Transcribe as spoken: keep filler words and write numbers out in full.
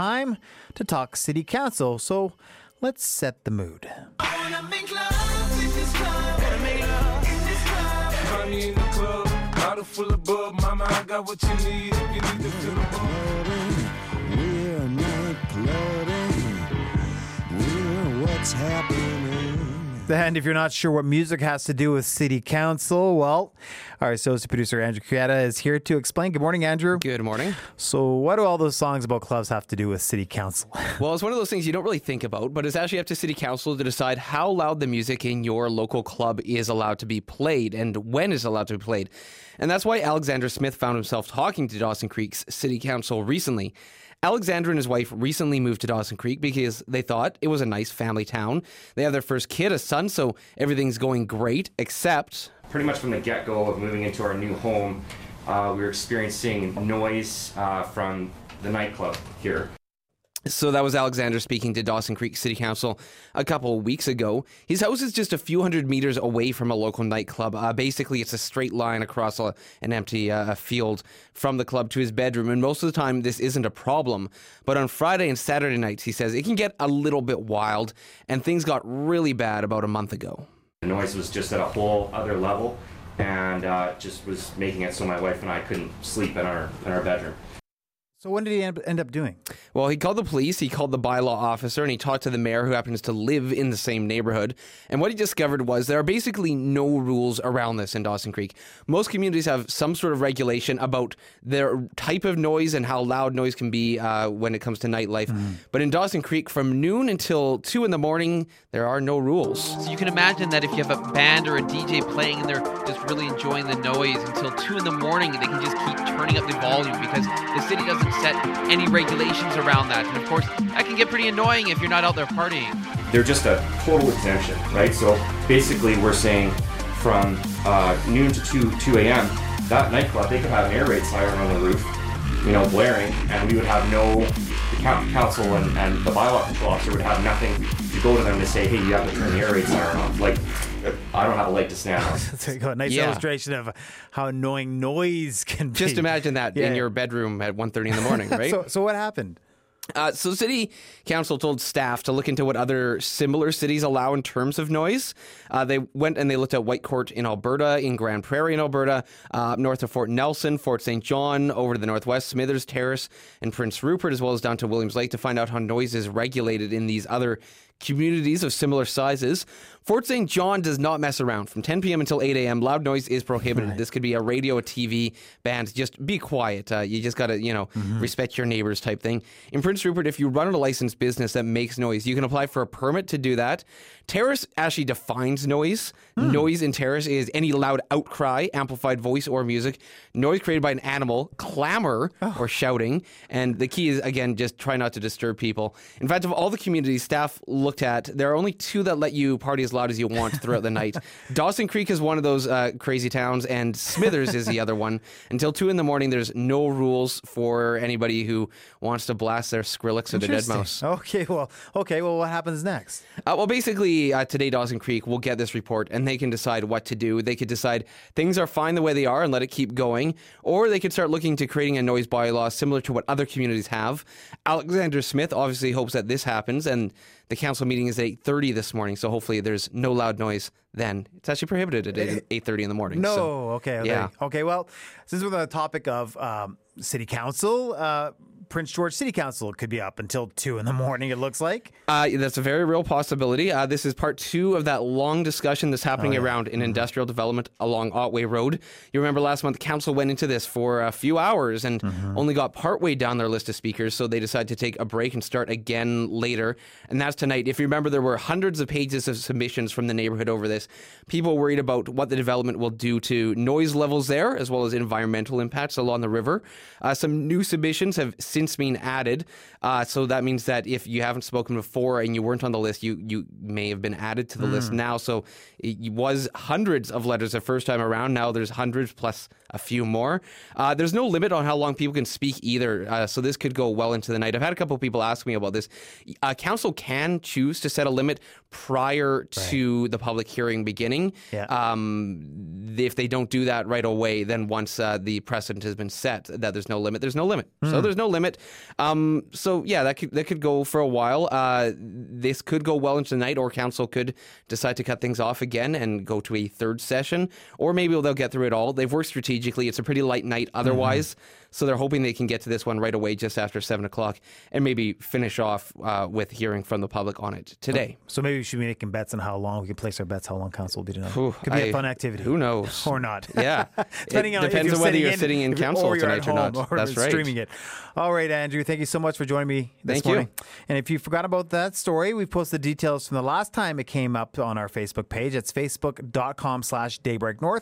time to talk city council. So let's set the mood. I wanna make love in this club. Wanna make love in this club. Find me in the club, bottle full of bub. Mama, I got what you need if you need to feel the bub. We're not clubbing. We're what's happening. And if you're not sure what music has to do with city council, well, our associate producer Andrew Crietta is here to explain. Good morning, Andrew. Good morning. So what do all those songs about clubs have to do with city council? Well, it's one of those things you don't really think about, but it's actually up to city council to decide how loud the music in your local club is allowed to be played and when is allowed to be played. And that's why Alexander Smith found himself talking to Dawson Creek's city council recently. Alexander and his wife recently moved to Dawson Creek because they thought it was a nice family town. They have their first kid, a son, so everything's going great, except... Pretty much from the get-go of moving into our new home, uh, we were experiencing noise uh, from the nightclub here. So that was Alexander speaking to Dawson Creek City Council a couple of weeks ago. His house is just a few hundred meters away from a local nightclub. Uh, basically, it's a straight line across a, an empty uh, field from the club to his bedroom. And most of the time, this isn't a problem. But on Friday and Saturday nights, he says, it can get a little bit wild. And things got really bad about a month ago. The noise was just at a whole other level and uh, just was making it so my wife and I couldn't sleep in our in our bedroom. So what did he end up doing? Well, he called the police, he called the bylaw officer, and he talked to the mayor who happens to live in the same neighborhood. And what he discovered was there are basically no rules around this in Dawson Creek. Most communities have some sort of regulation about their type of noise and how loud noise can be uh, when it comes to nightlife. Mm. But in Dawson Creek, from noon until two in the morning, there are no rules. So you can imagine that if you have a band or a D J playing and they're just really enjoying the noise until two in the morning, they can just keep turning up the volume because the city doesn't set any regulations around that. And of course, that can get pretty annoying if you're not out there partying. They're just a total exemption, right? So basically we're saying from uh, noon to two a.m., that nightclub, they could have an air raid siren on the roof, you know, blaring, and we would have no, the county council and, and the bylaw control officer would have nothing to go to them to say, hey, you have to turn the air raid siren off. Like, I don't have a leg to stand on. There you go. A nice Yeah. illustration of how annoying noise can be. Just imagine that Yeah. in your bedroom at one thirty in the morning, right? so, so what happened? Uh, so city council told staff to look into what other similar cities allow in terms of noise. Uh, they went and they looked at Whitecourt in Alberta, in Grand Prairie in Alberta, uh, up north of Fort Nelson, Fort Saint John, over to the northwest, Smithers Terrace and Prince Rupert, as well as down to Williams Lake to find out how noise is regulated in these other communities of similar sizes. Fort Saint John does not mess around. From ten p.m. until eight a.m., loud noise is prohibited. Right. This could be a radio, a T V, band. Just be quiet. Uh, you just got to, you know, mm-hmm. respect your neighbors type thing. In Prince Rupert, if you run a licensed business that makes noise, you can apply for a permit to do that. Terrace actually defines noise. Hmm. Noise in Terrace is any loud outcry, amplified voice or music, noise created by an animal, clamor oh. or shouting. And the key is, again, just try not to disturb people. In fact, of all the communities staff looked at, there are only two that let you party as loud as you want throughout the night. Dawson Creek is one of those uh, crazy towns, and Smithers is the other one. Until two in the morning, there's no rules for anybody who wants to blast their Skrillex or the Dead Mouse. Okay, well, okay, well, what happens next? Uh, well, basically, uh, today Dawson Creek will get this report, and they can decide what to do. They could decide things are fine the way they are and let it keep going, or they could start looking to creating a noise bylaw similar to what other communities have. Alexander Smith obviously hopes that this happens, and the council meeting is at eight thirty this morning, so hopefully there's no loud noise then. It's actually prohibited at eight thirty in the morning. No, so, okay. Okay. Yeah. Okay, well, since we're on the topic of um, city council, uh, Prince George City Council could be up until two in the morning, it looks like. Uh, that's a very real possibility. Uh, this is part two of that long discussion that's happening oh, yeah. around an mm-hmm. industrial development along Otway Road. You remember last month, council went into this for a few hours and mm-hmm. only got partway down their list of speakers, so they decided to take a break and start again later. And that's tonight. If you remember, there were hundreds of pages of submissions from the neighborhood over this. People worried about what the development will do to noise levels there, as well as environmental impacts along the river. Uh, some new submissions have since been added. Uh, so that means that if you haven't spoken before and you weren't on the list, you you may have been added to the mm. list now. So it was hundreds of letters the first time around. Now there's hundreds plus a few more. Uh, there's no limit on how long people can speak either. Uh, so this could go well into the night. I've had a couple of people ask me about this. Uh, council can choose to set a limit prior right. to the public hearing beginning. Yeah. Um, if they don't do that right away, then once uh, the precedent has been set that there's no limit, there's no limit. Mm. So there's no limit. it. Um, so yeah, that could that could go for a while. Uh, this could go well into the night, or council could decide to cut things off again and go to a third session, or maybe they'll get through it all. They've worked strategically. It's a pretty light night otherwise, mm-hmm. so they're hoping they can get to this one right away just after seven o'clock and maybe finish off uh, with hearing from the public on it today. So maybe we should be making bets on how long we can place our bets, how long council will be tonight. Ooh, Could be I, a fun activity. Who knows? Or not. Yeah. Depending it on depends if on whether sitting you're in, sitting in if- council or you're tonight at or home, not. Or That's right. streaming it. All right, Andrew, thank you so much for joining me this Thank you. morning. And if you forgot about that story, we posted details from the last time it came up on our Facebook page. It's facebook.com slash Daybreak North.